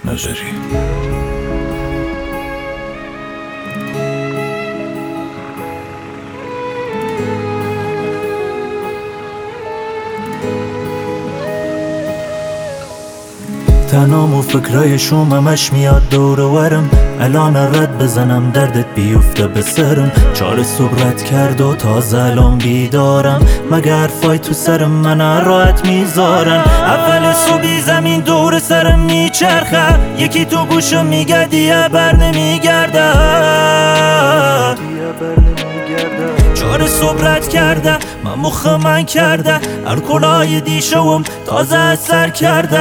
نظری. تنام و فکرای شوممش میاد دور و ورم، الان رد بزنم دردت بیفته به سرم. چار صبح رد کرد و تازه الان بیدارم، مگر فای تو سرم من راحت میذارن. اول صبحی زمین دور سرم میچرخه، یکی تو گوشم میگه دیگه بر نمیگرده. چار صبح رد کرده من مخ من کرده، هر کلای دیشوم تازه اثر کرده.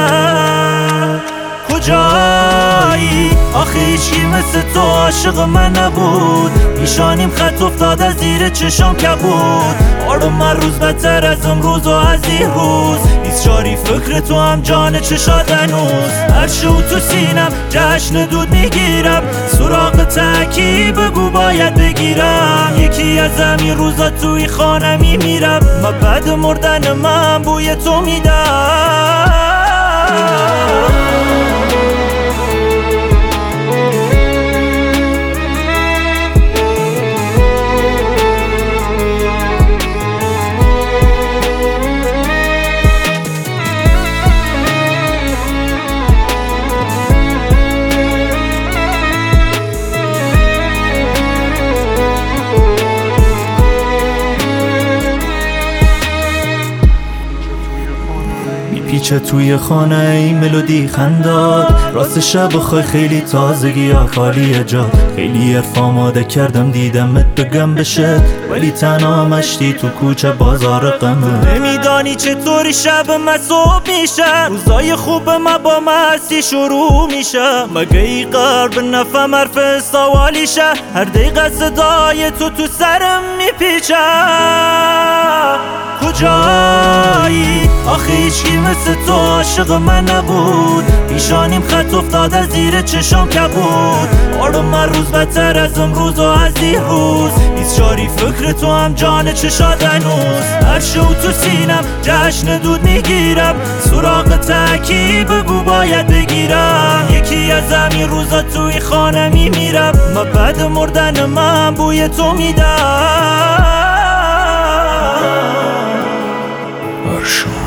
کجایی؟ آخه هیچی مثل تو عاشق من نبود، پیشانیم خط افتاده زیر چشام کبود. آروم من روز بدتر از امروز و از دیروز، 24 فکر تو هم جان چشاد هنوز. هر شو تو سینم جشن دود میگیرم، سراغ تکی بگو باید بگیرم. یکی از همین روزا توی خانه میمیرم، ما بعد مردن من بوی تو میدم. پیچه توی خانه این ملودی خنداد، راست شب بخوای خیلی تازگی ها خالی جا. خیلی حرف آماده کردم دیدمت بگم بشه، ولی تنها مشتی تو کوچه بازار غمه. نمیدانی چطوری شب من صبح میشه، روزای خوب من با مستی شروع میشه. مگه ای قلب نفهم حرف سوالیشه، هر دقیقه صدای تو سرم میپیچه. کجایی؟ آخه هیچی مثل تو عاشق من نبود، پیشانیم خط افتاده زیر چشام کبود. آروم من روز بدتر از امروز و از دیروز، 24 فکر تو هم جان چشاد هنوز. هر شو تو سینم جشن دود میگیرم، سراغ تکی بگو باید بگیرم. یکی از همین روزا توی خانه میمیرم، ما بعد مردن من بوی تو میدم.